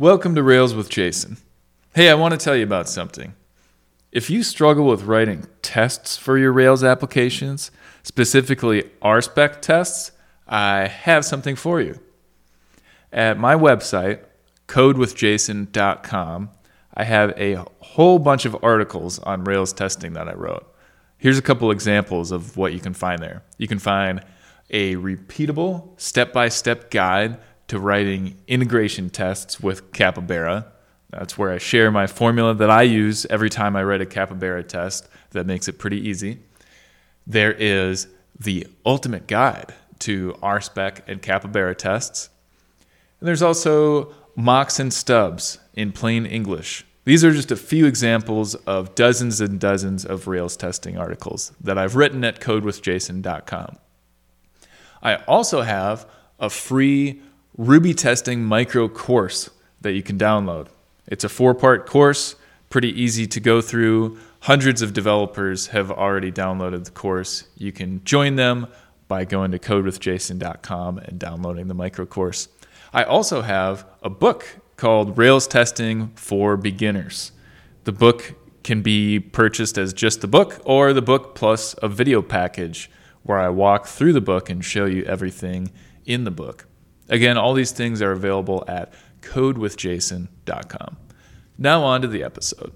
Welcome to Rails with Jason. Hey, I want to tell you about something. If you struggle with writing tests for your Rails applications, specifically RSpec tests, I have something for you. At my website, codewithjason.com, I have a whole bunch of articles on Rails testing that I wrote. Here's a couple examples of what you can find there. You can find a repeatable step-by-step guide to writing integration tests with Capybara. That's where I share my formula that I use every time I write a Capybara test. That makes it pretty easy. There is the ultimate guide to RSpec and Capybara tests. And there's also mocks and stubs in plain English. These are just a few examples of dozens and dozens of Rails testing articles that I've written at codewithjason.com. I also have a free Ruby testing micro course that you can download. It's a 4-part course, pretty easy to go through. Hundreds of developers have already downloaded the course. You can join them by going to codewithjason.com and downloading the micro course. I also have a book called Rails Testing for Beginners. The book can be purchased as just the book or the book plus a video package where I walk through the book and show you everything in the book. Again, all these things are available at codewithjason.com. Now on to the episode.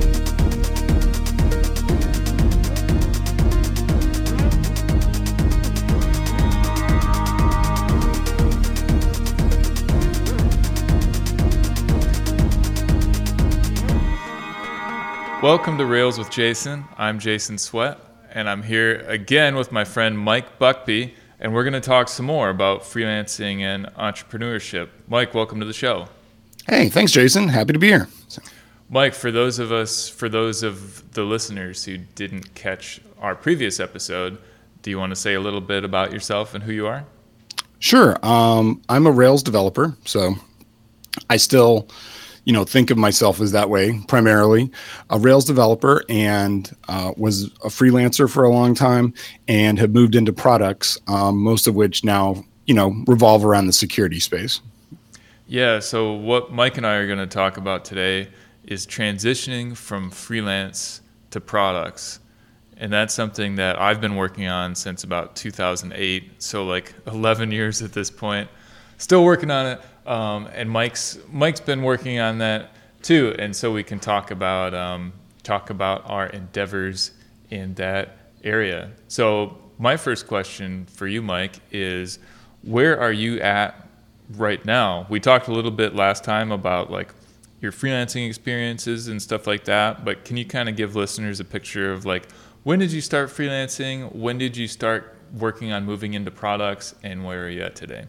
Welcome to Rails with Jason. I'm Jason Sweat, and I'm here again with my friend Mike Buckby, and we're going to talk some more about freelancing and entrepreneurship. Mike, welcome to the show. Hey, thanks, Jason. Happy to be here. Mike, for those of the listeners who didn't catch our previous episode, do you want to say a little bit about yourself and who you are? Sure. I'm a Rails developer, so I still think of myself as that way, primarily a Rails developer, and was a freelancer for a long time and have moved into products, most of which now, revolve around the security space. Yeah, so what Mike and I are going to talk about today is transitioning from freelance to products. And that's something that I've been working on since about 2008, so like 11 years at this point. Still working on it. And Mike's been working on that too, and so we can talk about our endeavors in that area. So my first question for you, Mike, is where are you at right now? We talked a little bit last time about like your freelancing experiences and stuff like that, but can you kind of give listeners a picture of like when did you start freelancing? When did you start working on moving into products, and where are you at today?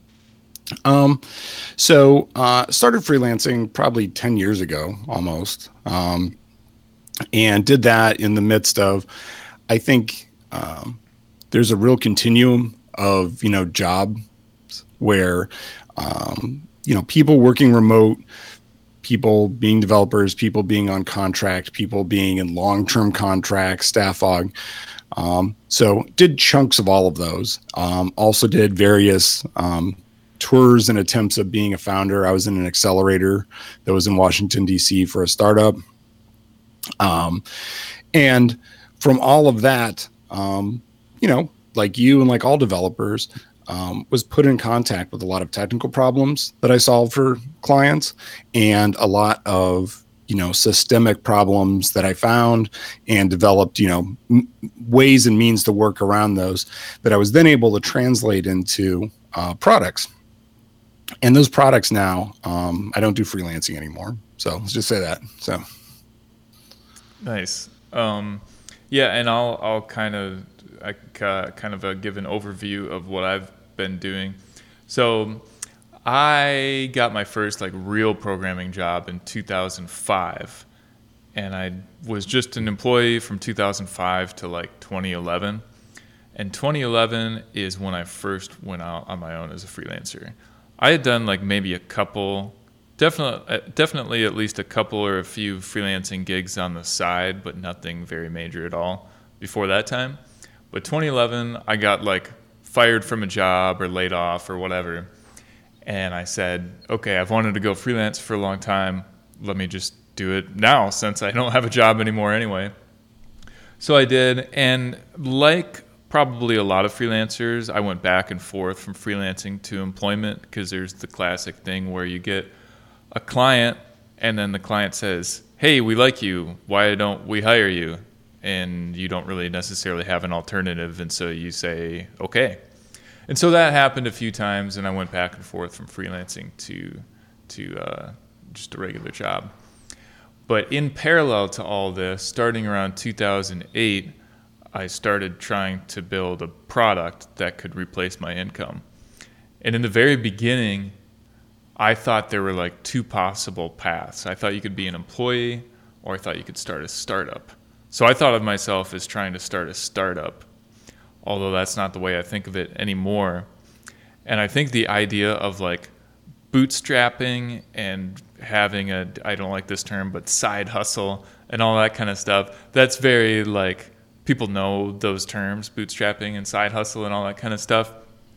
Started freelancing probably 10 years ago, almost, and did that in the midst of, I think, there's a real continuum of, jobs where, people working remote, people being developers, people being on contract, people being in long-term contracts, staff aug. So did chunks of all of those. Also did various, tours and attempts of being a founder. I was in an accelerator that was in Washington, D.C. for a startup. And from all of that, like you and like all developers, was put in contact with a lot of technical problems that I solved for clients and a lot of, systemic problems that I found and developed, ways and means to work around those that I was then able to translate into products. And those products now, I don't do freelancing anymore. So let's just say that. So nice. Yeah, and I'll kind of give an overview of what I've been doing. So I got my first like real programming job in 2005, and I was just an employee from 2005 to like 2011. And 2011 is when I first went out on my own as a freelancer. I had done like maybe a couple, definitely at least a couple or a few freelancing gigs on the side, but nothing very major at all before that time. But 2011, I got like fired from a job or laid off or whatever. And I said, okay, I've wanted to go freelance for a long time. Let me just do it now since I don't have a job anymore anyway. So I did. And like probably a lot of freelancers, I went back and forth from freelancing to employment because there's the classic thing where you get a client and then the client says, hey, we like you. Why don't we hire you? And you don't really necessarily have an alternative. And so you say, okay. And so that happened a few times, and I went back and forth from freelancing to just a regular job. But in parallel to all this, starting around 2008, I started trying to build a product that could replace my income. And in the very beginning, I thought there were like two possible paths. I thought you could be an employee, or I thought you could start a startup. So I thought of myself as trying to start a startup, although that's not the way I think of it anymore. And I think the idea of like bootstrapping and having a, I don't like this term, but side hustle and all that kind of stuff, that's very like, people know those terms, bootstrapping and side hustle and all that kind of stuff.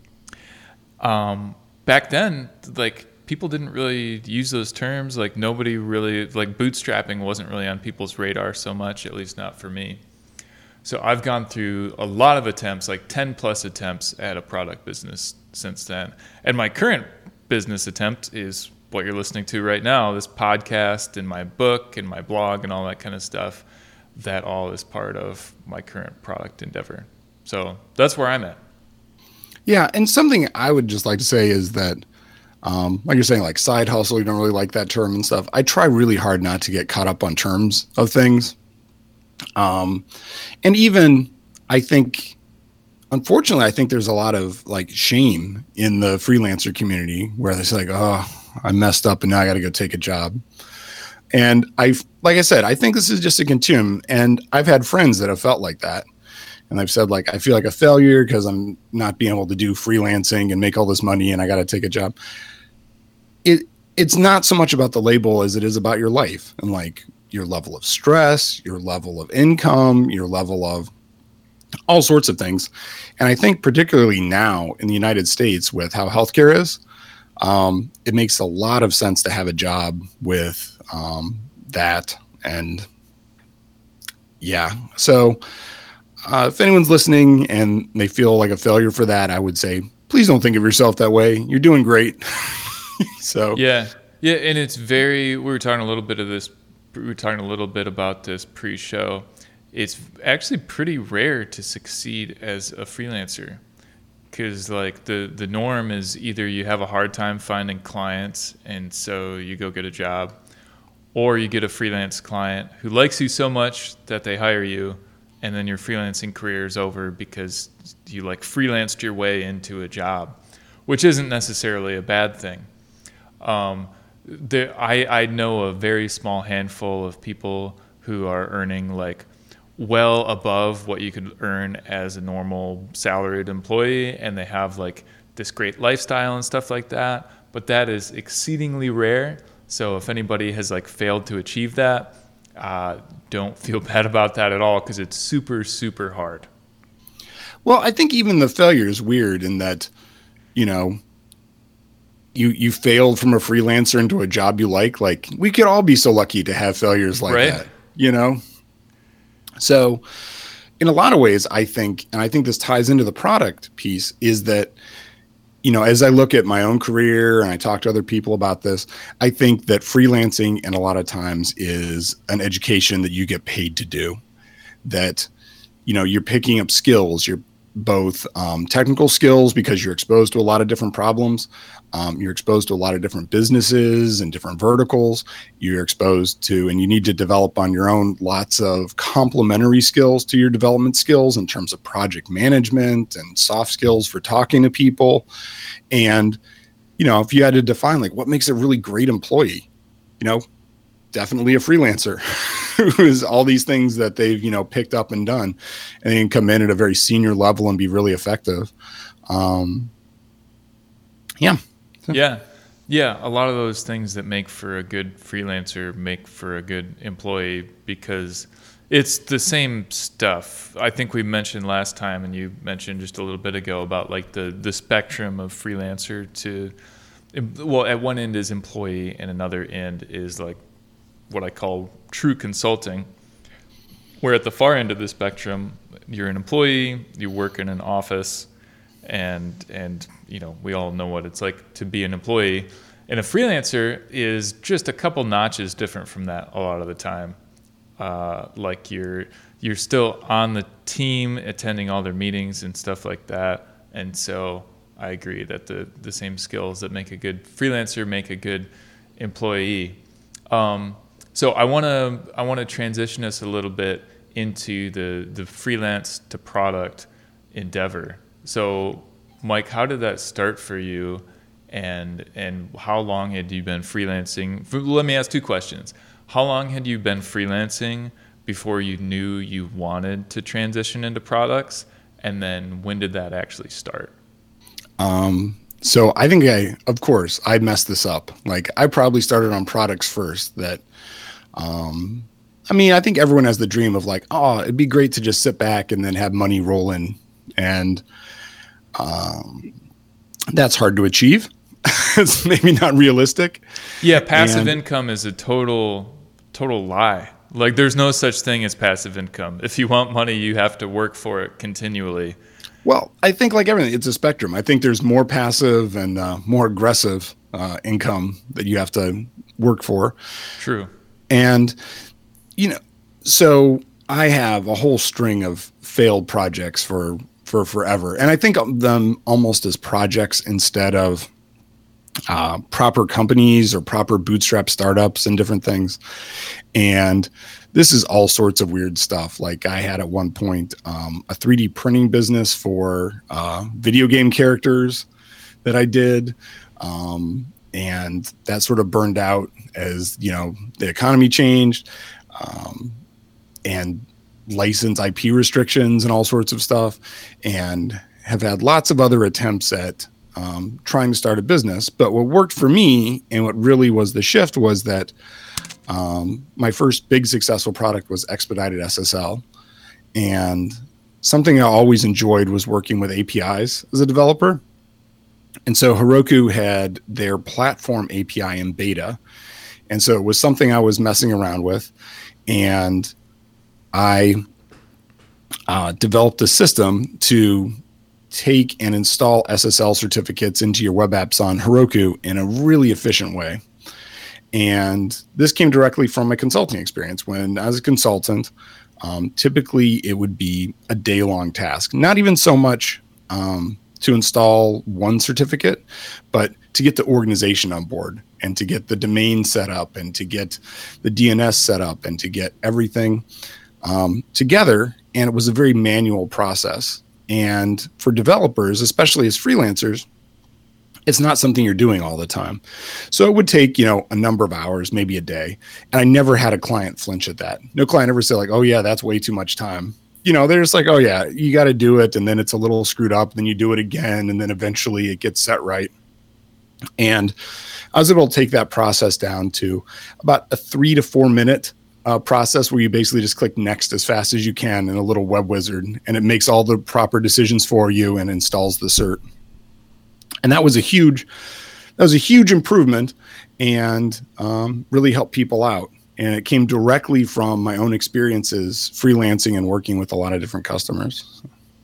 Back then, like, people didn't really use those terms. Like, nobody really, like, bootstrapping wasn't really on people's radar so much, at least not for me. So I've gone through a lot of attempts, like 10 plus attempts at a product business since then. And my current business attempt is what you're listening to right now, this podcast and my book and my blog and all that kind of stuff. That all is part of my current product endeavor. So that's where I'm at. Yeah. And something I would just like to say is that, like you're saying, like side hustle, you don't really like that term and stuff. I try really hard not to get caught up on terms of things. And even I think, unfortunately, I think there's a lot of like shame in the freelancer community where they say like, oh, I messed up and now I got to go take a job. And like I said, I think this is just a continuum. And I've had friends that have felt like that. And I've said like, I feel like a failure because I'm not being able to do freelancing and make all this money and I got to take a job. It's not so much about the label as it is about your life and like your level of stress, your level of income, your level of all sorts of things. And I think particularly now in the United States with how healthcare is, it makes a lot of sense to have a job with that. And yeah, so if anyone's listening and they feel like a failure for that, I would say, please don't think of yourself that way. You're doing great. So yeah. And it's we were talking a little bit about this pre-show. It's actually pretty rare to succeed as a freelancer because like the norm is either you have a hard time finding clients and so you go get a job, or you get a freelance client who likes you so much that they hire you, and then your freelancing career is over because you like freelanced your way into a job, which isn't necessarily a bad thing. I know a very small handful of people who are earning like well above what you could earn as a normal salaried employee, and they have like this great lifestyle and stuff like that, but that is exceedingly rare. So if anybody has like failed to achieve that, don't feel bad about that at all because it's super, super hard. Well, I think even the failure is weird in that, you know, you failed from a freelancer into a job you like we could all be so lucky to have failures like right. that, you know? So in a lot of ways, I think, and I think this ties into the product piece, is that, you know, as I look at my own career and I talk to other people about this, I think that freelancing and a lot of times is an education that you get paid to do. That, you know, you're picking up skills. You're both technical skills because you're exposed to a lot of different problems. You're exposed to a lot of different businesses and different verticals. You're exposed to, and you need to develop on your own lots of complementary skills to your development skills in terms of project management and soft skills for talking to people. And, you know, if you had to define like what makes a really great employee, you know, definitely a freelancer who is all these things that they've, you know, picked up and done, and they can come in at a very senior level and be really effective. Yeah. A lot of those things that make for a good freelancer make for a good employee because it's the same stuff. I think we mentioned last time, and you mentioned just a little bit ago about like the spectrum of freelancer to well, at one end is employee, and another end is like what I call true consulting, where at the far end of the spectrum, you're an employee, you work in an office, and we all know what it's like to be an employee. And a freelancer is just a couple notches different from that a lot of the time. Like you're still on the team, attending all their meetings and stuff like that. And so I agree that the same skills that make a good freelancer make a good employee. So I want to transition us a little bit into the freelance to product endeavor. So Mike, how did that start for you, and how long had you been freelancing? Let me ask two questions. How long had you been freelancing before you knew you wanted to transition into products? And then when did that actually start? So I think of course, I messed this up. Like I probably started on products first I think everyone has the dream of like, oh, it'd be great to just sit back and then have money roll in. And that's hard to achieve. It's maybe not realistic. Yeah, passive income is a total lie. Like there's no such thing as passive income. If you want money, you have to work for it continually. Well, I think like everything, it's a spectrum. I think there's more passive and more aggressive income that you have to work for. True. And, so I have a whole string of failed projects for forever. And I think of them almost as projects instead of proper companies or proper bootstrap startups and different things. And this is all sorts of weird stuff. Like I had at one point a 3D printing business for video game characters that I did. And that sort of burned out as, the economy changed and license IP restrictions and all sorts of stuff, and have had lots of other attempts at trying to start a business. But what worked for me and what really was the shift was that my first big successful product was Expedited SSL. And something I always enjoyed was working with APIs as a developer. And so Heroku had their platform API in beta. And so it was something I was messing around with. And I developed a system to take and install SSL certificates into your web apps on Heroku in a really efficient way. And this came directly from my consulting experience. When as a consultant, typically it would be a day-long task. Not even so much to install one certificate, but to get the organization on board and to get the domain set up and to get the DNS set up and to get everything together. And it was a very manual process. And for developers, especially as freelancers, it's not something you're doing all the time. So it would take, a number of hours, maybe a day. And I never had a client flinch at that. No client ever said like, oh yeah, that's way too much time. They're just like, oh yeah, you got to do it. And then it's a little screwed up. Then you do it again. And then eventually it gets set right. And I was able to take that process down to about a 3 to 4 minute process where you basically just click next as fast as you can in a little web wizard, and it makes all the proper decisions for you and installs the cert. And that was a huge improvement and really helped people out. And it came directly from my own experiences freelancing and working with a lot of different customers.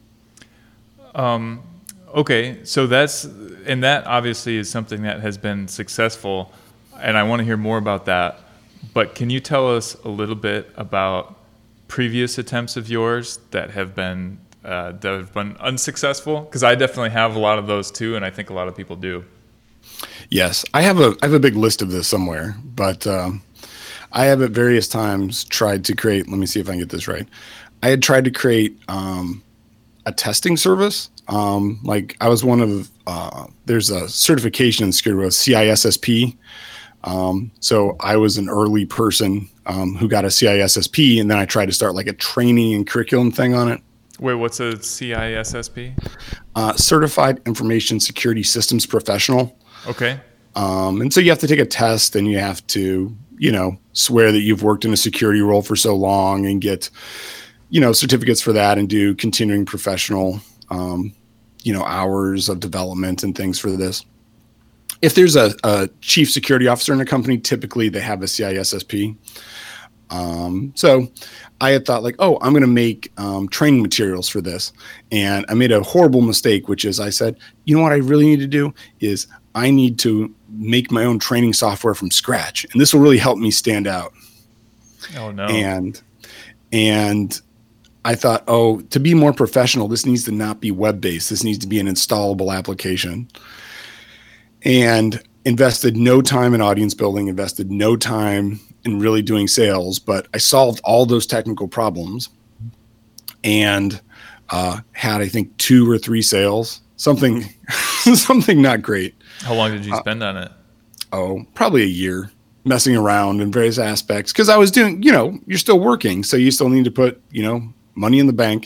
Okay, so that obviously is something that has been successful, and I want to hear more about that. But can you tell us a little bit about previous attempts of yours that have been unsuccessful? Because I definitely have a lot of those too, and I think a lot of people do. Yes, I have a big list of this somewhere, but I have at various times tried to create. Let me see if I can get this right. I had tried to create a testing service. Like I was one of there's a certification in security with CISSP. So I was an early person who got a CISSP, and then I tried to start like a training and curriculum thing on it. Wait, what's a CISSP? Certified Information Security Systems Professional. Okay. And so you have to take a test, and you have to, swear that you've worked in a security role for so long and get, certificates for that and do continuing professional, hours of development and things for this. if there's a chief security officer in a company, typically they have a CISSP. So I had thought like, oh, I'm going to make training materials for this. And I made a horrible mistake, which is I said, you know what I really need to do is I need to make my own training software from scratch. And this will really help me stand out. Oh, no. And I thought, oh, to be more professional, this needs to not be web-based. This needs to be an installable application. And invested no time in audience building, invested no time in really doing sales, but I solved all those technical problems and had, I think, 2 or 3 sales, something not great. How long did you spend on it? Oh, probably a year, messing around in various aspects. Because I was doing, you're still working, so you still need to put, money in the bank.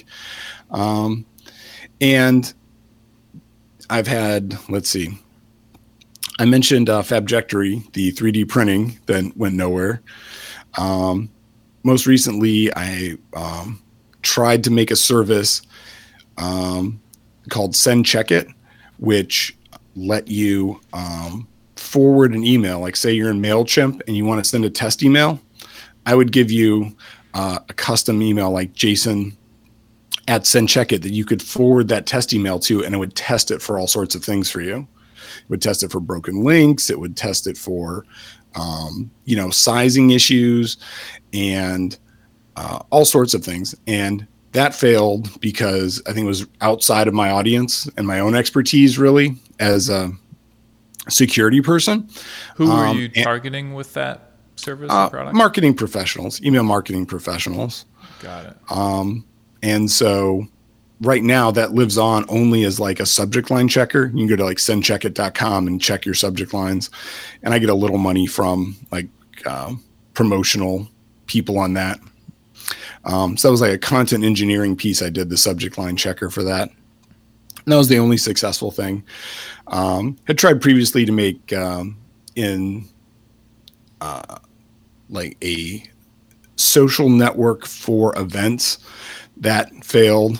And I've had, let's see, I mentioned Fabjectory, the 3D printing that went nowhere. Most recently, I tried to make a service called Send Check It, which let you forward an email. Like say you're in MailChimp and you want to send a test email. I would give you a custom email like Jason at Send Check It that you could forward that test email to, and it would test it for all sorts of things for you. It would test it for broken links. It would test it for, sizing issues and all sorts of things. And that failed because I think it was outside of my audience and my own expertise, really, as a security person. Who were you targeting with that service or product? Marketing professionals, email marketing professionals. Got it. And so right now that lives on only as like a subject line checker. You can go to like sendcheckit.com and check your subject lines. And I get a little money from like promotional people on that. So that was like a content engineering piece. I did the subject line checker for that. And that was the only successful thing. Had tried previously to make like a social network for events. That failed.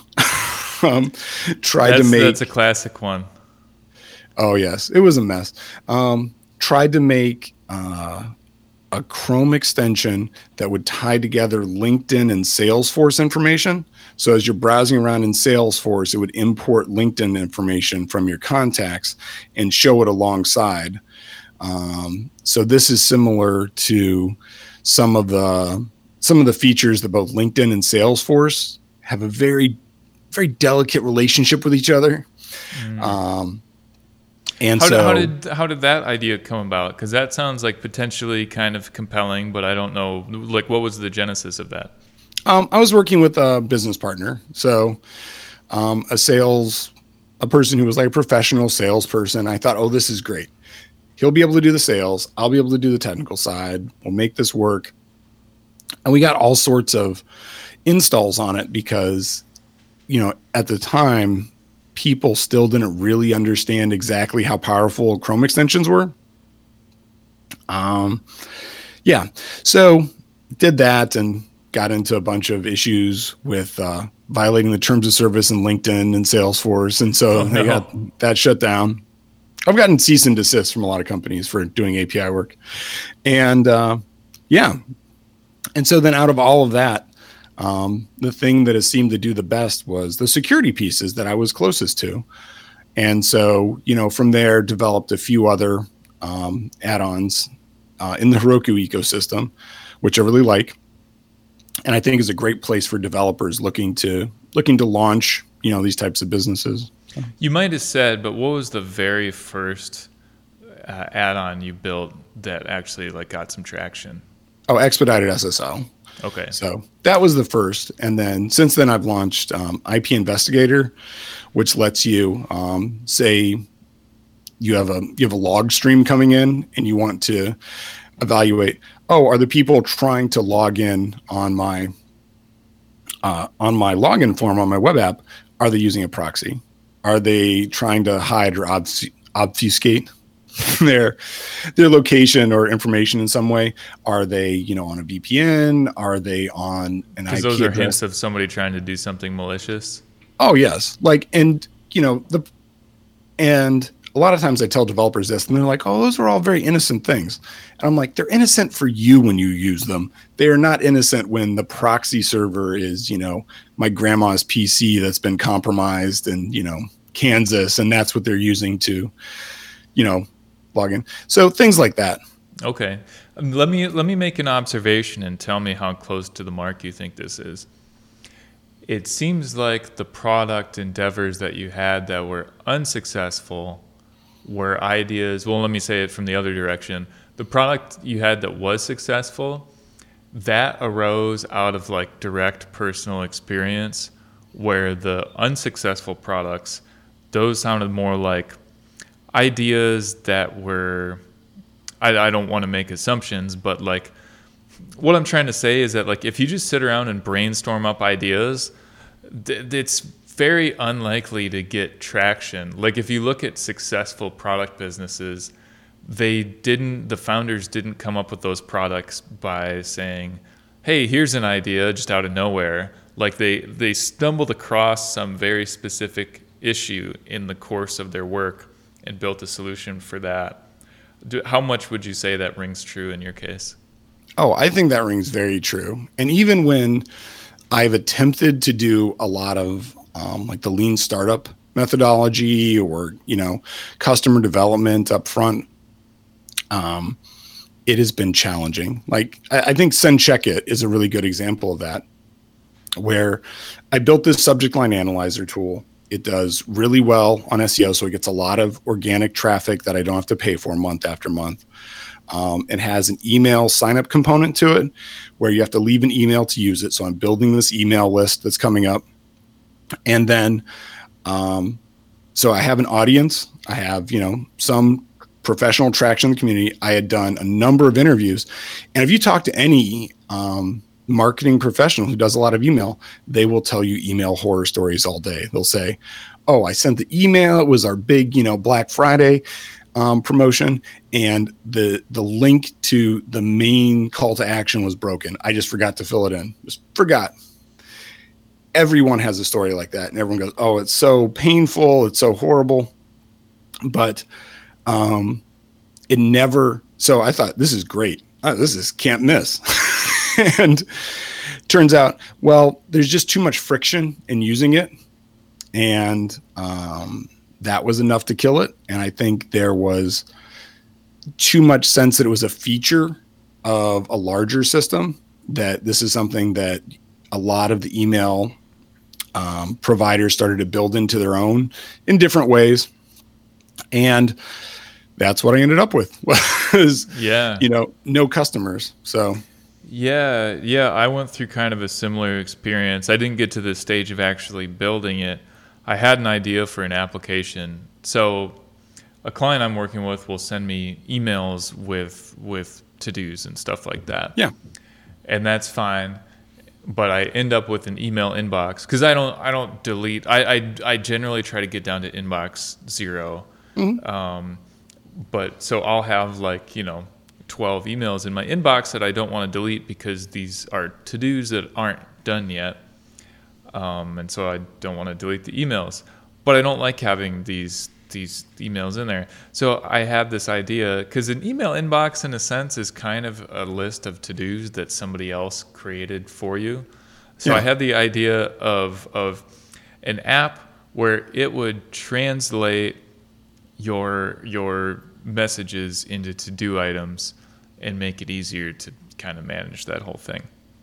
That's a classic one. Oh yes, it was a mess. Tried to make a Chrome extension that would tie together LinkedIn and Salesforce information. So as you're browsing around in Salesforce, it would import LinkedIn information from your contacts and show it alongside. So this is similar to some of the features that both LinkedIn and Salesforce have a very, very delicate relationship with each other. And how did that idea come about? Because that sounds like potentially kind of compelling, but I don't know. Like, what was the genesis of that? I was working with a business partner, so a person who was like a professional salesperson. I thought, oh, this is great. He'll be able to do the sales. I'll be able to do the technical side. We'll make this work. And we got all sorts of installs on it because, at the time, people still didn't really understand exactly how powerful Chrome extensions were. So did that and got into a bunch of issues with violating the terms of service in LinkedIn and Salesforce. And so they got that shut down. I've gotten cease and desist from a lot of companies for doing API work. And And so then out of all of that, the thing that has seemed to do the best was the security pieces that I was closest to. And so, from there developed a few other add-ons in the Heroku ecosystem, which I really like. And I think is a great place for developers looking to launch, these types of businesses. You might have said, but what was the very first add-on you built that actually got some traction? Oh, Expedited SSL. Okay. So that was the first. And then since then I've launched IP Investigator, which lets you say you have a log stream coming in and you want to evaluate, are the people trying to log in on my login form on my web app, are they using a proxy? Are they trying to hide or obfuscate their location or information in some way? Are they, on a VPN? Are they on an IP Because those are address? hints of somebody trying to do something malicious. Oh yes. And a a lot of times I tell developers this and they're like, oh, those are all very innocent things. And I'm like, they're innocent for you when you use them. They are not innocent when the proxy server is, my grandma's PC that's been compromised in, Kansas, and that's what they're using to, log in. So things like that. Okay. Let me make an observation and tell me how close to the mark you think this is. It seems like the product endeavors that you had that were unsuccessful were ideas. Well, let me say it from the other direction. The product you had that was successful, that arose out of like direct personal experience, where the unsuccessful products, those sounded more like ideas that were, I don't want to make assumptions, but like what I'm trying to say is that like if you just sit around and brainstorm up ideas, it's very unlikely to get traction. Like if you look at successful product businesses, the founders didn't come up with those products by saying, hey, here's an idea just out of nowhere. Like they stumbled across some very specific issue in the course of their work and built a solution for that. How much would you say that rings true in your case? Oh, I think that rings very true. And even when I've attempted to do a lot of like the lean startup methodology or, customer development up front, it has been challenging. Like I think Send Check It is a really good example of that, where I built this subject line analyzer tool. It does really well on SEO, so it gets a lot of organic traffic that I don't have to pay for month after month. It has an email sign-up component to it where you have to leave an email to use it. So I'm building this email list that's coming up. And then, so I have an audience. I have, some professional traction in the community. I had done a number of interviews. And if you talk to any marketing professional who does a lot of email, they will tell you email horror stories all day. They'll say, oh, I sent the email. It was our big, Black Friday promotion, and the link to the main call to action was broken. I just forgot to fill it in. Just forgot. Everyone has a story like that, and everyone goes, oh, it's so painful. It's so horrible. But it never. So I thought, this is great. This is can't miss. And turns out, well, there's just too much friction in using it. And that was enough to kill it. And I think there was too much sense that it was a feature of a larger system, that this is something that a lot of the email providers started to build into their own in different ways. And that's what I ended up with was, no customers. So. Yeah. I went through kind of a similar experience. I didn't get to the stage of actually building it. I had an idea for an application. So a client I'm working with will send me emails with to-dos and stuff like that. Yeah. And that's fine. But I end up with an email inbox because I don't delete. I generally try to get down to inbox 0. Mm-hmm. But so I'll have 12 emails in my inbox that I don't want to delete because these are to-dos that aren't done yet. And so I don't want to delete the emails, but I don't like having these emails in there. So I had this idea, because an email inbox in a sense is kind of a list of to-dos that somebody else created for you. So I had the idea of an app where it would translate your messages into to-do items and make it easier to kind of manage that whole thing.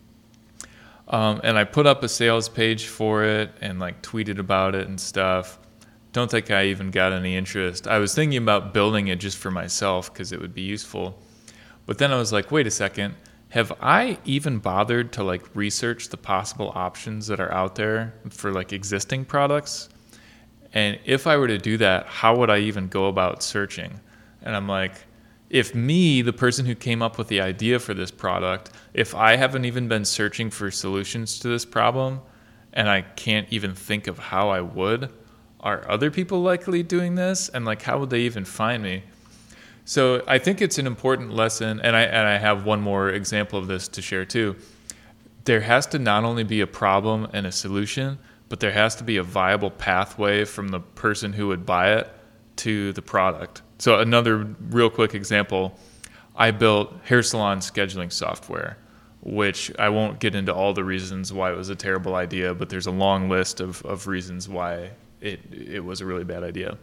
And I put up a sales page for it and tweeted about it and stuff. Don't think I even got any interest. I was thinking about building it just for myself because it would be useful. But then I was like, wait a second. Have I even bothered to research the possible options that are out there for existing products? And if I were to do that, how would I even go about searching? And I'm like, if me, the person who came up with the idea for this product, if I haven't even been searching for solutions to this problem, and I can't even think of how I would, are other people likely doing this? And how would they even find me? So I think it's an important lesson, and I have one more example of this to share too. There has to not only be a problem and a solution, but there has to be a viable pathway from the person who would buy it to the product. So another real quick example, I built hair salon scheduling software, which I won't get into all the reasons why it was a terrible idea, but there's a long list of reasons why it was a really bad idea.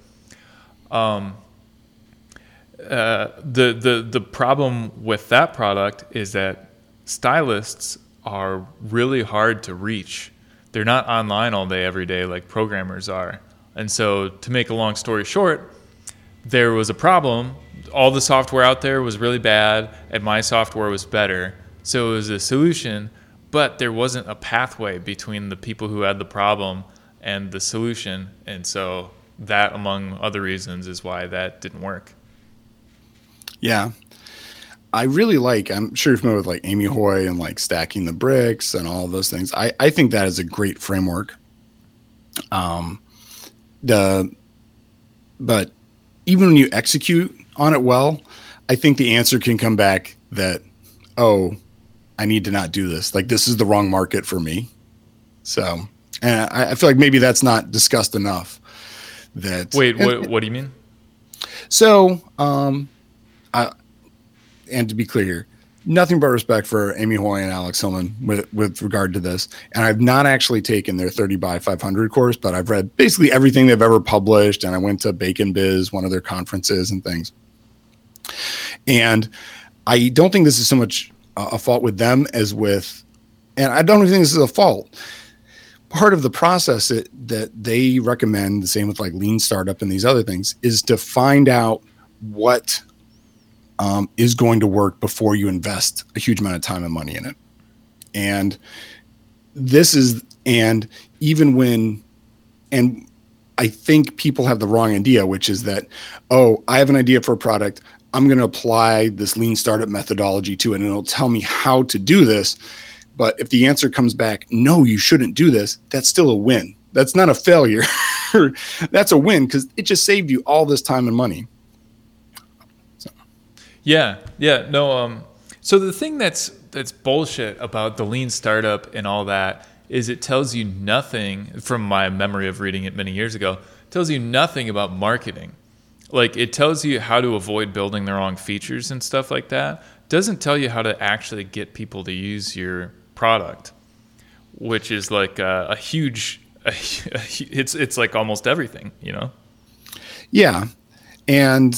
The problem with that product is that stylists are really hard to reach. They're not online all day, every day like programmers are. And so to make a long story short, there was a problem. All the software out there was really bad, and my software was better. So it was a solution, but there wasn't a pathway between the people who had the problem and the solution. And so that, among other reasons, is why that didn't work. Yeah. I really I'm sure you're familiar with like Amy Hoy and like stacking the bricks and all of those things. I think that is a great framework. But even when you execute on it well, I think the answer can come back that, oh, I need to not do this. Like, this is the wrong market for me. So, and I feel like maybe that's not discussed enough. Wait, what do you mean? So, and to be clear here, nothing but respect for Amy Hoy and Alex Hillman with regard to this. And I've not actually taken their 30 by 500 course, but I've read basically everything they've ever published. And I went to Bacon Biz, one of their conferences and things. And I don't think this is so much a fault with them as with, and I don't even think this is a fault. Part of the process that they recommend, the same with like Lean Startup and these other things, is to find out what is going to work before you invest a huge amount of time and money in it. And I think people have the wrong idea, which is that, oh, I have an idea for a product. I'm going to apply this Lean Startup methodology to it, and it'll tell me how to do this. But if the answer comes back, no, you shouldn't do this, that's still a win. That's not a failure. That's a win because it just saved you all this time and money. So the thing that's bullshit about the Lean Startup and all that is it tells you nothing, from my memory of reading it many years ago, it tells you nothing about marketing. Like, it tells you how to avoid building the wrong features and stuff like that. It doesn't tell you how to actually get people to use your product, which is like a huge, it's like almost everything, you know? Yeah. And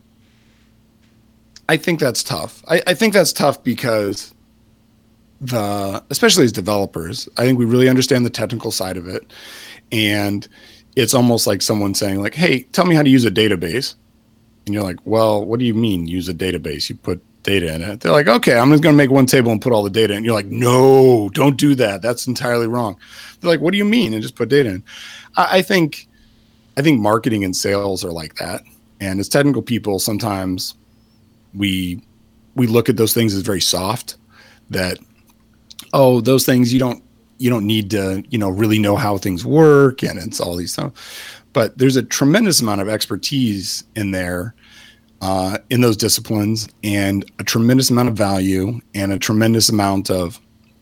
I think that's tough. I think that's tough because especially as developers, I think we really understand the technical side of it. And it's almost like someone saying like, hey, tell me how to use a database. And you're like, well, what do you mean use a database? You put data in it. They're like, okay, I'm just going to make one table and put all the data in. And you're like, no, don't do that. That's entirely wrong. They're like, what do you mean? And just put data in. I think marketing and sales are like that. And as technical people, sometimes we look at those things as very soft, that, oh, those things you don't need to, really know how things work. And it's all these stuff, but there's a tremendous amount of expertise in there, in those disciplines, and a tremendous amount of value and a tremendous amount of,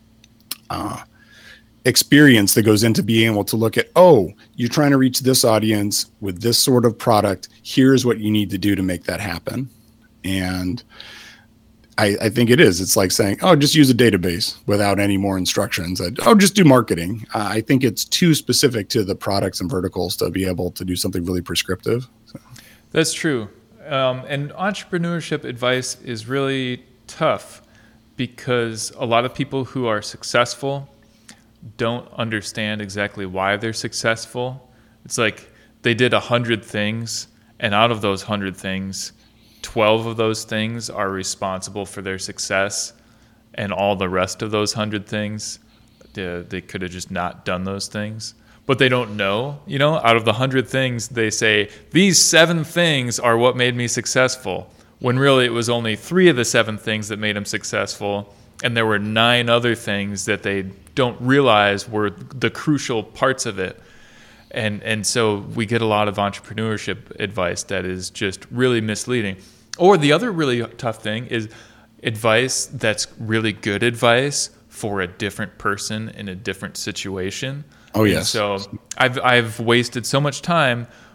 experience that goes into being able to look at, oh, you're trying to reach this audience with this sort of product. Here's what you need to do to make that happen. And I think it is. It's like saying, oh, just use a database without any more instructions. Oh, just do marketing. I think it's too specific to the products and verticals to be able to do something really prescriptive. So. That's true. And entrepreneurship advice is really tough because a lot of people who are successful don't understand exactly why they're successful. It's like they did 100 things, and out of those 100 things, 12 of those things are responsible for their success, and all the rest of those 100 things, they could have just not done those things. But they don't know, out of the 100 things, they say, these 7 things are what made me successful, when really it was only 3 of the 7 things that made them successful, and there were 9 other things that they don't realize were the crucial parts of it. And so we get a lot of entrepreneurship advice that is just really misleading. Or the other really tough thing is advice that's really good advice for a different person in a different situation. Oh, yes. And so I've wasted so much time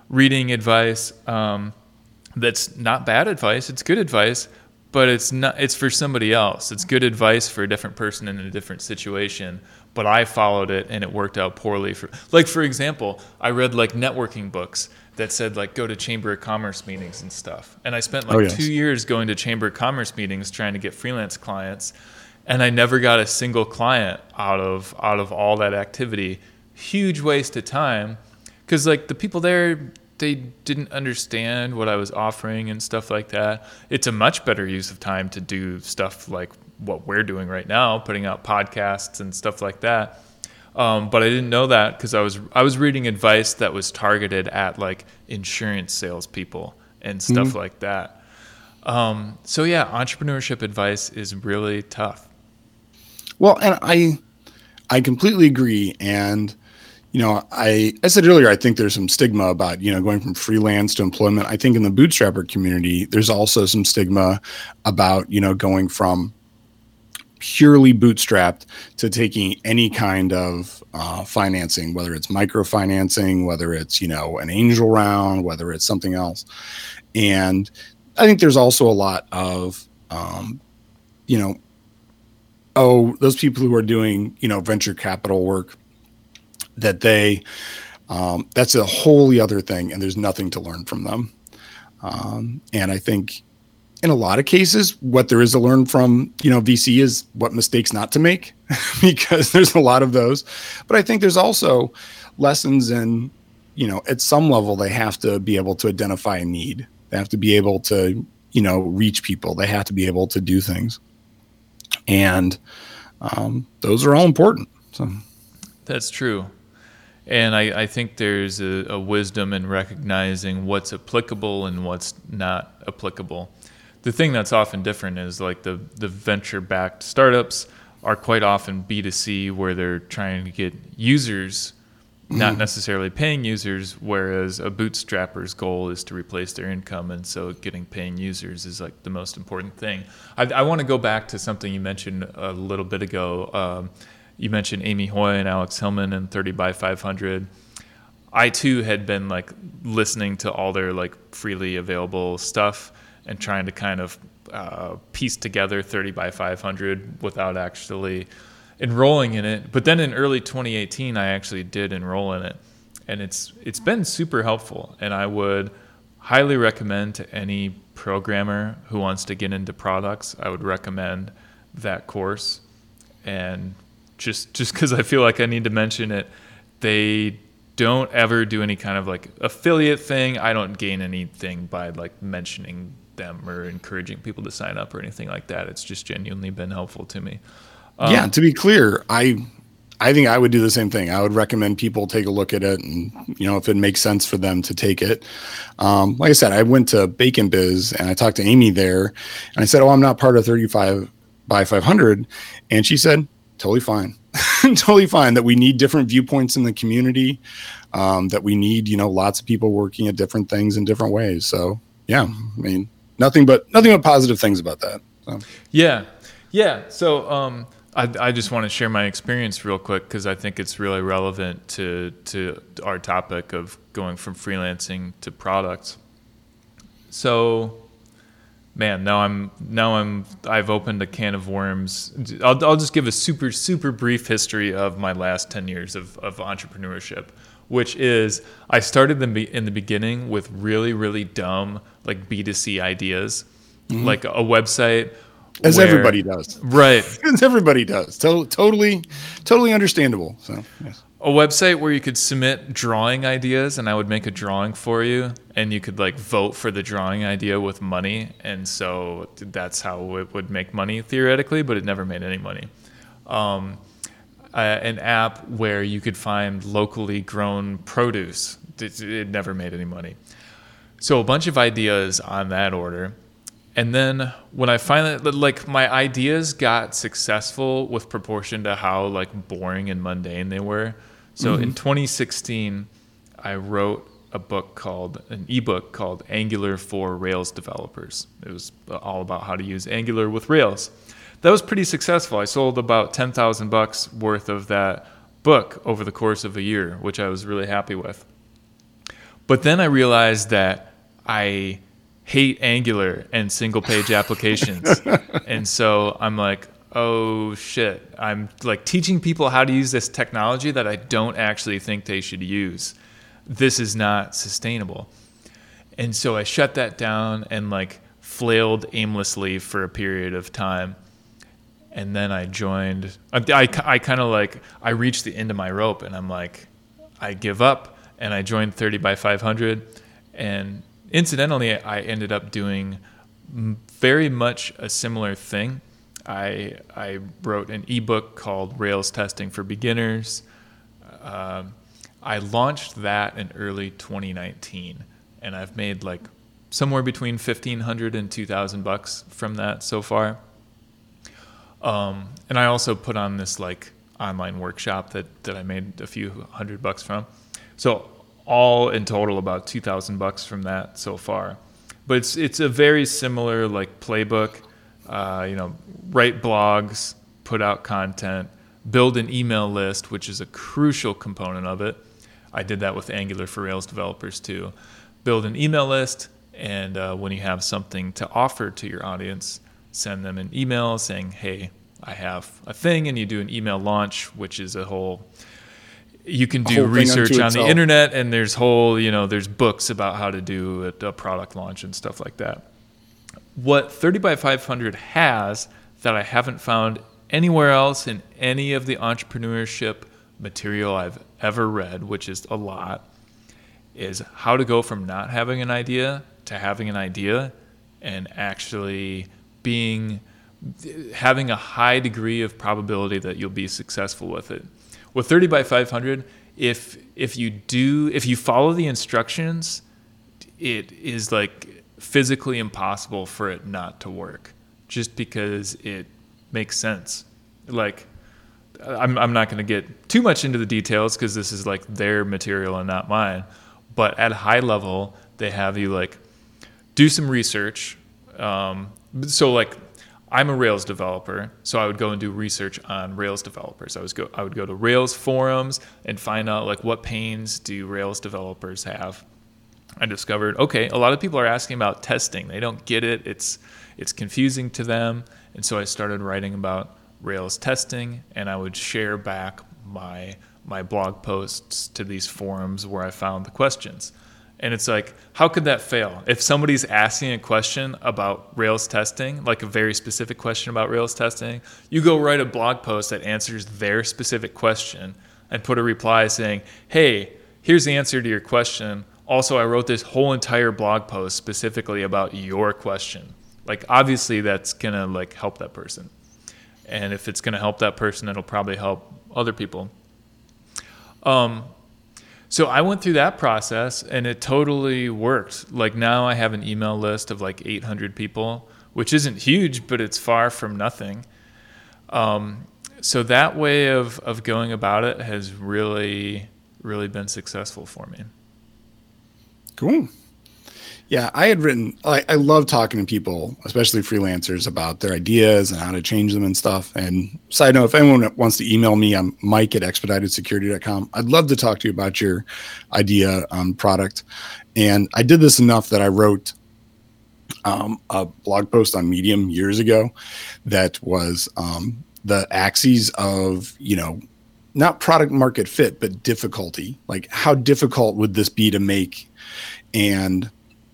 reading advice that's not bad advice. It's good advice, but it's for somebody else. It's good advice for a different person in a different situation. But I followed it and it worked out poorly. For example, I read like networking books that said like go to Chamber of Commerce meetings and stuff. And I spent like 2 years going to Chamber of Commerce meetings trying to get freelance clients. And I never got a single client out of all that activity. Huge waste of time, because like the people there, they didn't understand what I was offering and stuff like that. It's a much better use of time to do stuff like what we're doing right now, putting out podcasts and stuff like that. But I didn't know that because I was reading advice that was targeted at like insurance salespeople and stuff like that. So yeah, entrepreneurship advice is really tough. Well, and I completely agree. And, I said earlier, I think there's some stigma about, going from freelance to employment. I think in the bootstrapper community, there's also some stigma about, going from purely bootstrapped to taking any kind of financing, whether it's microfinancing, whether it's, an angel round, whether it's something else. And I think there's also a lot of, those people who are doing, venture capital work, that that's a wholly other thing, and there's nothing to learn from them. And I think in a lot of cases, what there is to learn from, VC is what mistakes not to make, because there's a lot of those. But I think there's also lessons in, at some level, they have to be able to identify a need. They have to be able to, reach people. They have to be able to do things. And those are all important. So that's true. And I think there's a wisdom in recognizing what's applicable and what's not applicable. The thing that's often different is like the venture-backed startups are quite often B2C, where they're trying to get users, not necessarily paying users, whereas a bootstrapper's goal is to replace their income. And so getting paying users is like the most important thing. I want to go back to something you mentioned a little bit ago. You mentioned Amy Hoy and Alex Hillman and 30 by 500. I too had been like listening to all their like freely available stuff and trying to kind of piece together 30 by 500 without actually enrolling in it. But then in early 2018, I actually did enroll in it, and it's been super helpful. And I would highly recommend to any programmer who wants to get into products, I would recommend that course. And just because I feel like I need to mention it, they don't ever do any kind of like affiliate thing. I don't gain anything by like mentioning them or encouraging people to sign up or anything like that. It's just genuinely been helpful to me. Yeah, to be clear, I think I would do the same thing. I would recommend people take a look at it, and if it makes sense for them to take it. Like I said, I went to Bacon Biz and I talked to Amy there, and I said, "Oh, I'm not part of 35 by 500," and she said, "Totally fine, totally fine. That we need different viewpoints in the community. That we need lots of people working at different things in different ways." So yeah, I mean nothing but positive things about that. So. Yeah. So I just want to share my experience real quick, because I think it's really relevant to our topic of going from freelancing to products. So, man, I've opened a can of worms. I'll just give a super, super brief history of my last 10 years of entrepreneurship, which is I started in the beginning with really, really dumb like B2C ideas, like a website. As everybody does. Right. As everybody does. Totally understandable. So, yes. A website where you could submit drawing ideas, and I would make a drawing for you, and you could like vote for the drawing idea with money. And so that's how it would make money theoretically, but it never made any money. An app where you could find locally grown produce. It never made any money. So a bunch of ideas on that order. And then when I finally, like, my ideas got successful with proportion to how like boring and mundane they were. So in 2016, I wrote an ebook called Angular for Rails Developers. It was all about how to use Angular with Rails. That was pretty successful. I sold about $10,000 worth of that book over the course of a year, which I was really happy with. But then I realized that I hate Angular and single page applications. And so I'm like, oh shit, I'm like teaching people how to use this technology that I don't actually think they should use. This is not sustainable. And so I shut that down and like flailed aimlessly for a period of time. And then I joined, I kind of like, I reached the end of my rope and I'm like, I give up, and I joined 30 by 500. And incidentally, I ended up doing very much a similar thing. I wrote an ebook called Rails Testing for Beginners. I launched that in early 2019, and I've made like somewhere between $1,500 and $2,000 from that so far. And I also put on this like online workshop that I made a few $100 from. So all in total about $2,000 from that so far. But it's a very similar like playbook. Write blogs, put out content, build an email list, which is a crucial component of it. I did that with Angular for Rails developers too. Build an email list, and when you have something to offer to your audience, send them an email saying, hey, I have a thing, and you do an email launch, which is you can do research on the internet, and there's there's books about how to do a product launch and stuff like that. What 30 by 500 has that I haven't found anywhere else in any of the entrepreneurship material I've ever read, which is a lot, is how to go from not having an idea to having an idea and actually having a high degree of probability that you'll be successful with it. With 30 by 500, if you follow the instructions, it is like physically impossible for it not to work, just because it makes sense. Like, I'm not going to get too much into the details because this is like their material and not mine. But at a high level, they have you like do some research. So like, I'm a Rails developer, so I would go and do research on Rails developers. I would go to Rails forums and find out like what pains do Rails developers have. I discovered, okay, a lot of people are asking about testing. They don't get it. It's confusing to them. And so I started writing about Rails testing, and I would share back my blog posts to these forums where I found the questions. And it's like, how could that fail? If somebody's asking a question about Rails testing, like a very specific question about Rails testing, you go write a blog post that answers their specific question and put a reply saying, hey, here's the answer to your question. Also, I wrote this whole entire blog post specifically about your question. Like, obviously that's going to like help that person. And if it's going to help that person, it'll probably help other people. So I went through that process, and it totally worked. Like, now I have an email list of like 800 people, which isn't huge, but it's far from nothing. So that way of going about it has really, really been successful for me. Cool. Yeah, I love talking to people, especially freelancers, about their ideas and how to change them and stuff. And side note, if anyone wants to email me, I'm Mike@expeditedsecurity.com. I'd love to talk to you about your idea product. And I did this enough that I wrote a blog post on Medium years ago that was the axes of, not product market fit, but difficulty. Like, how difficult would this be to make? And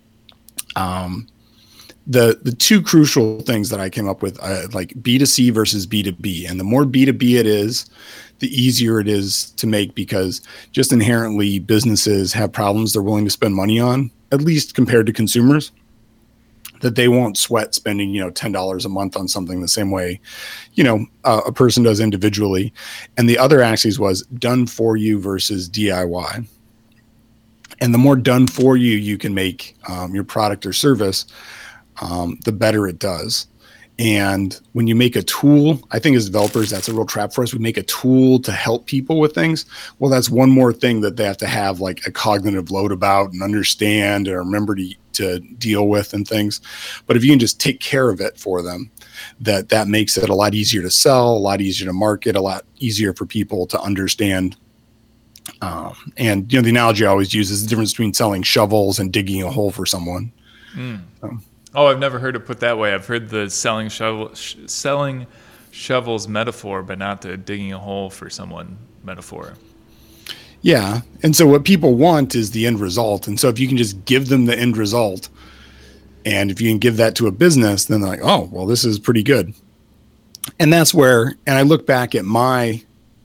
the two crucial things that I came up with, like B2C versus B2B. And the more B2B it is, the easier it is to make, because just inherently businesses have problems they're willing to spend money on, at least compared to consumers, that they won't sweat spending, $10 a month on something the same way, a person does individually. And the other axis was done for you versus DIY. And the more done for you can make your product or service, the better it does. And when you make a tool, I think as developers, that's a real trap for us. We make a tool to help people with things. Well, that's one more thing that they have to have like a cognitive load about and understand or remember to deal with and things. But if you can just take care of it for them, that makes it a lot easier to sell, a lot easier to market, a lot easier for people to understand And the analogy I always use is the difference between selling shovels and digging a hole for someone. Oh, I've never heard it put that way. I've heard the selling shovels metaphor, but not the digging a hole for someone metaphor. Yeah. And so what people want is the end result. And so if you can just give them the end result, and if you can give that to a business, then they're like, oh, well, this is pretty good. And that's where, and I look back at my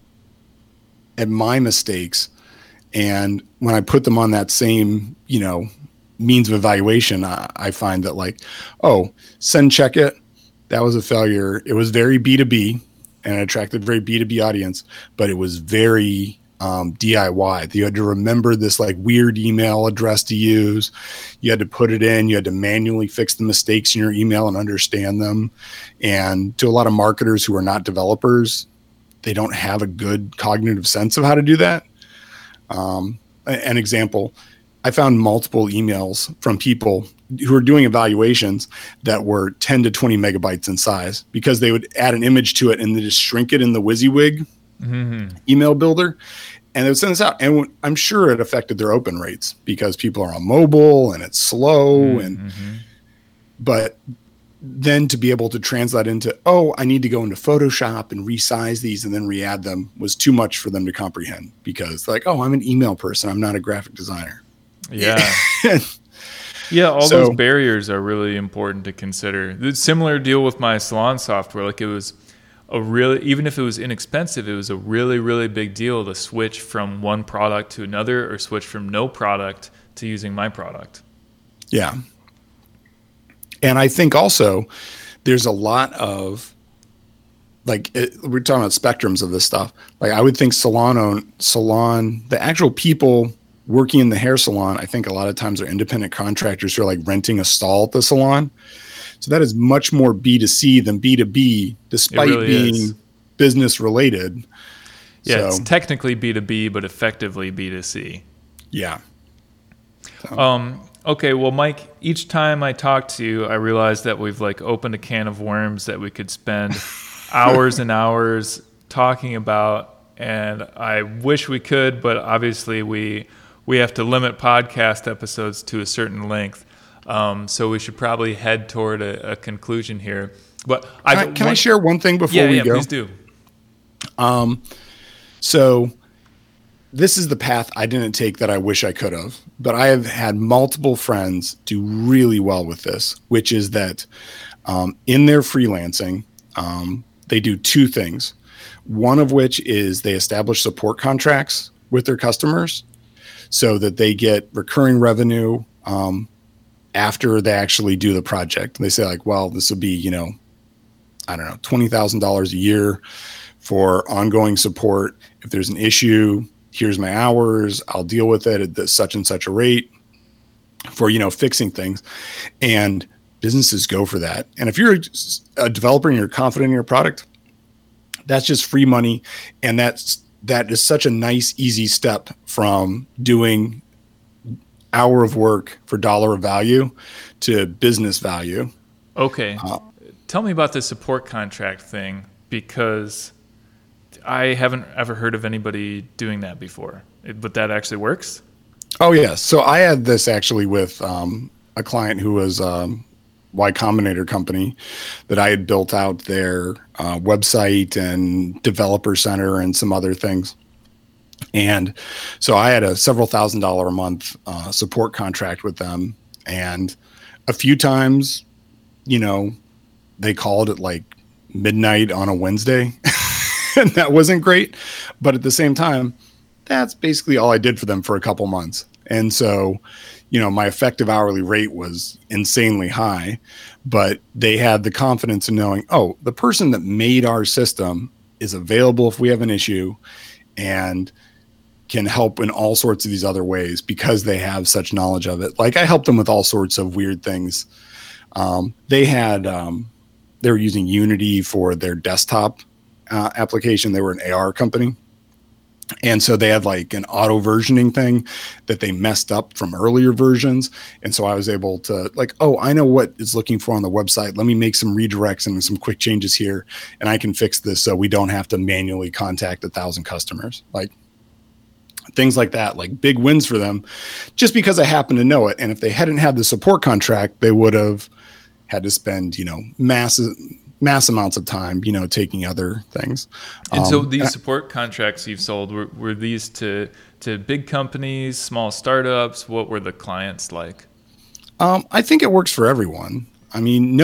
mistakes, and when I put them on that same, means of evaluation, I find that like, oh, send check it. That was a failure. It was very B2B and it attracted a very B2B audience, but it was very DIY. You had to remember this like weird email address to use. You had to put it in. You had to manually fix the mistakes in your email and understand them. And to a lot of marketers who are not developers, they don't have a good cognitive sense of how to do that. An example, I found multiple emails from people who were doing evaluations that were 10 to 20 megabytes in size because they would add an image to it and then just shrink it in the WYSIWYG email builder. And they would send this out. And I'm sure it affected their open rates because people are on mobile and it's slow. But then to be able to translate into, oh, I need to go into Photoshop and resize these and then re-add them was too much for them to comprehend because like, oh, I'm an email person. I'm not a graphic designer. Yeah. Yeah. All those barriers are really important to consider. The similar deal with my salon software. Like it was even if it was inexpensive, it was a really, really big deal to switch from one product to another or switch from no product to using my product. Yeah. And I think also there's a lot of we're talking about spectrums of this stuff. Like I would think salon, the actual people working in the hair salon, I think a lot of times are independent contractors who are like renting a stall at the salon. So that is much more B2C than B2B, despite being business related. Yeah, it's technically B2B, but effectively B2C. Yeah. Okay, well, Mike, each time I talk to you, I realize that we've like opened a can of worms that we could spend hours and hours talking about, and I wish we could, but obviously we have to limit podcast episodes to a certain length. So we should probably head toward a conclusion here. But can I share one thing before we go? Please do. So this is the path I didn't take that I wish I could have, but I have had multiple friends do really well with this, which is that in their freelancing, they do two things. One of which is they establish support contracts with their customers so that they get recurring revenue after they actually do the project. They say like, well, this will be, I don't know, $20,000 a year for ongoing support. If there's an issue, here's my hours. I'll deal with it at such and such a rate for, fixing things. And businesses go for that. And if you're a developer and you're confident in your product, that's just free money. And that is such a nice, easy step from doing hour of work for dollar of value to business value. Okay. Tell me about the support contract thing, because I haven't ever heard of anybody doing that before. But that actually works? Oh, yeah. So I had this actually with a client who was Y Combinator company that I had built out their website and developer center and some other things. And so I had a several $1,000s a month support contract with them. And a few times, they called at like midnight on a Wednesday. And that wasn't great. But at the same time, that's basically all I did for them for a couple months. And so, my effective hourly rate was insanely high, but they had the confidence in knowing, oh, the person that made our system is available if we have an issue and can help in all sorts of these other ways because they have such knowledge of it. Like I helped them with all sorts of weird things. They were using Unity for their desktop application. They were an AR company. And so they had like an auto versioning thing that they messed up from earlier versions. And so I was able to like, oh, I know what it's looking for on the website. Let me make some redirects and some quick changes here. And I can fix this so we don't have to manually contact 1,000 customers. Like things like that, like big wins for them, just because I happen to know it. And if they hadn't had the support contract, they would have had to spend, mass amounts of time, taking other things. And so these support contracts you've sold, were these to big companies, small startups? What were the clients like? I think it works for everyone. I mean,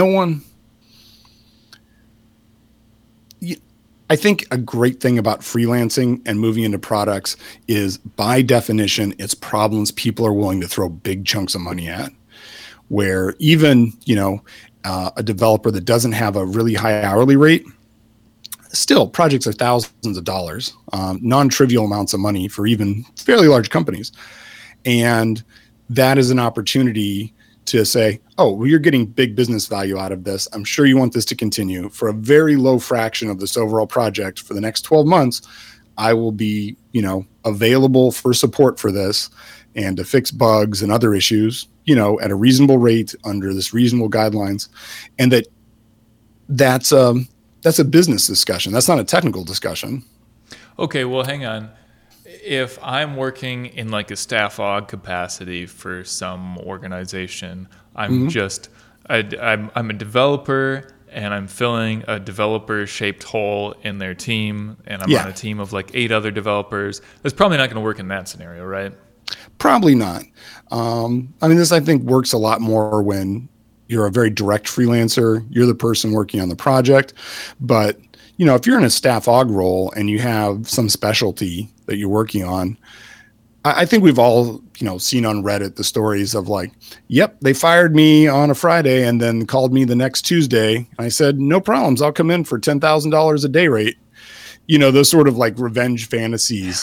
I think a great thing about freelancing and moving into products is, by definition, it's problems people are willing to throw big chunks of money at, where even, a developer that doesn't have a really high hourly rate, still projects are thousands of dollars, non-trivial amounts of money for even fairly large companies. And that is an opportunity to say, oh, well, you're getting big business value out of this. I'm sure you want this to continue for a very low fraction of this overall project for the next 12 months. I will be, available for support for this and to fix bugs and other issues, at a reasonable rate under this reasonable guidelines. And that's a business discussion. That's not a technical discussion. Okay, well, hang on. If I'm working in like a staff aug capacity for some organization, I'm I'm a developer and I'm filling a developer shaped hole in their team, and I'm on a team of like 8 other developers. That's probably not going to work in that scenario, right? Probably not. This I think works a lot more when you're a very direct freelancer. You're the person working on the project, but if you're in a staff aug role and you have some specialty that you're working on, I think we've all, seen on Reddit the stories of like, yep, they fired me on a Friday and then called me the next Tuesday. I said, no problems. I'll come in for $10,000 a day rate. Those sort of like revenge fantasies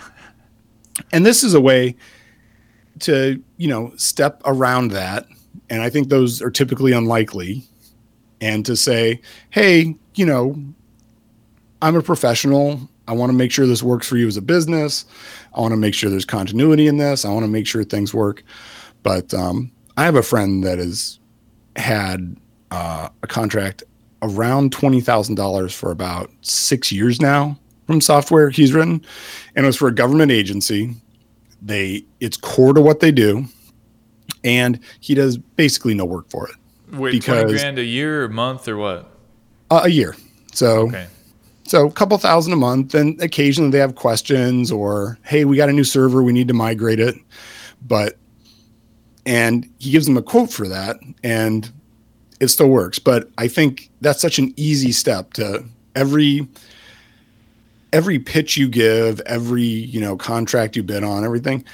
and this is a way to, step around that. And I think those are typically unlikely. And to say, hey, I'm a professional. I want to make sure this works for you as a business. I want to make sure there's continuity in this. I want to make sure things work. But I have a friend that has had a contract around $20,000 for about 6 years now from software he's written. And it was for a government agency. It's core to what they do. And he does basically no work for it. Wait, $20,000 a year or month or what? A year. So, okay. So a couple thousand a month, and occasionally they have questions or, hey, we got a new server, we need to migrate it. And he gives them a quote for that, and it still works. But I think that's such an easy step to every pitch you give, every, contract you bid on, everything.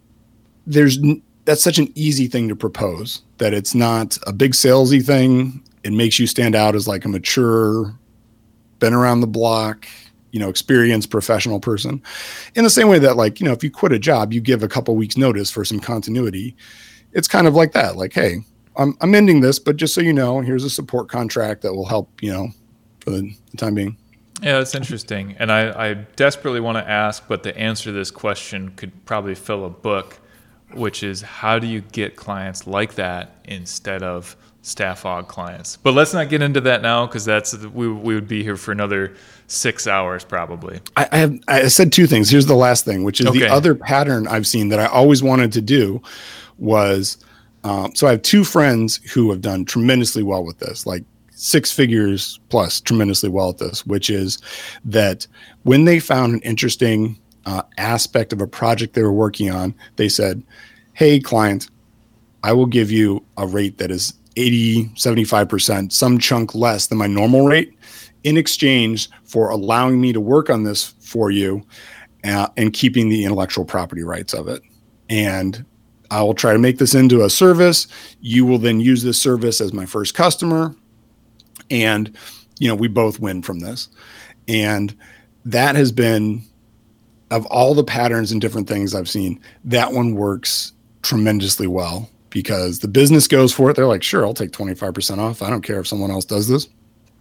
That's such an easy thing to propose, that it's not a big salesy thing. It makes you stand out as like a mature, been around the block, experienced professional person. In the same way that, like, if you quit a job, you give a couple weeks notice for some continuity. It's kind of like that. Like, hey, I'm ending this, but just so you know, here's a support contract that will help, for the time being. Yeah, that's interesting. And I desperately want to ask, but the answer to this question could probably fill a book, which is, how do you get clients like that instead of staff aug clients? But let's not get into that now, because we would be here for another 6 hours probably. I said 2 things. Here's the last thing, which is the other pattern I've seen that I always wanted to do was, so I have 2 friends who have done tremendously well with this, like 6 figures plus tremendously well at this, which is that when they found an interesting aspect of a project they were working on, they said, hey, client, I will give you a rate that is 80, 75%, some chunk less than my normal rate, in exchange for allowing me to work on this for you and keeping the intellectual property rights of it. And I will try to make this into a service. You will then use this service as my first customer. And, we both win from this. And that has been, of all the patterns and different things I've seen, that one works tremendously well, because the business goes for it. They're like, sure, I'll take 25% off. I don't care if someone else does this.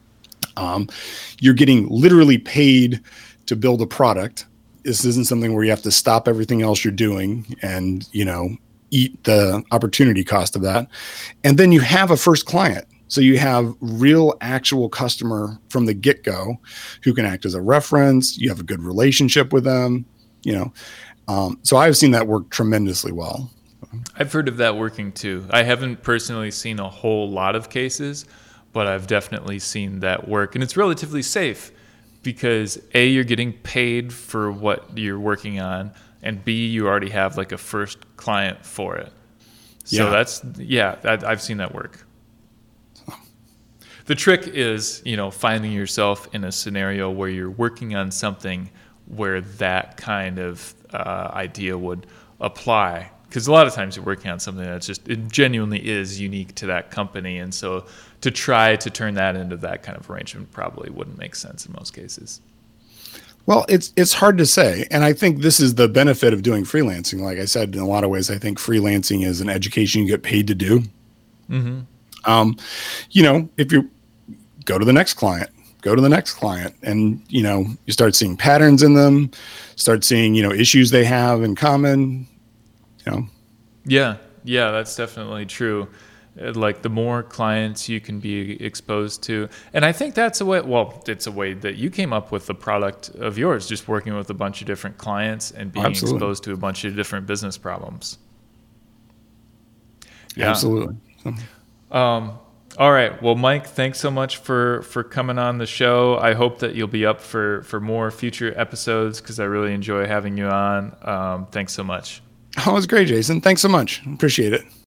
You're getting literally paid to build a product. This isn't something where you have to stop everything else you're doing and, eat the opportunity cost of that. And then you have a first client. So you have real actual customer from the get-go who can act as a reference. You have a good relationship with them. you know. So I've seen that work tremendously well. I've heard of that working too. I haven't personally seen a whole lot of cases, but I've definitely seen that work. And it's relatively safe because A, you're getting paid for what you're working on, and B, you already have like a first client for it. So I've seen that work. The trick is, finding yourself in a scenario where you're working on something where that kind of idea would apply. Because a lot of times you're working on something that's it genuinely is unique to that company. And so to try to turn that into that kind of arrangement probably wouldn't make sense in most cases. Well, it's hard to say. And I think this is the benefit of doing freelancing. Like I said, in a lot of ways, I think freelancing is an education you get paid to do. Mm-hmm. If you go to the next client, and, you start seeing patterns in them, start seeing, issues they have in common, Yeah, that's definitely true. Like the more clients you can be exposed to. And I think that's it's a way that you came up with the product of yours, just working with a bunch of different clients and being Absolutely. exposed to a bunch of different business problems. Yeah. Absolutely. All right. Well, Mike, thanks so much for coming on the show. I hope that you'll be up for more future episodes because I really enjoy having you on. Thanks so much. Oh, it was great, Jason. Thanks so much. Appreciate it.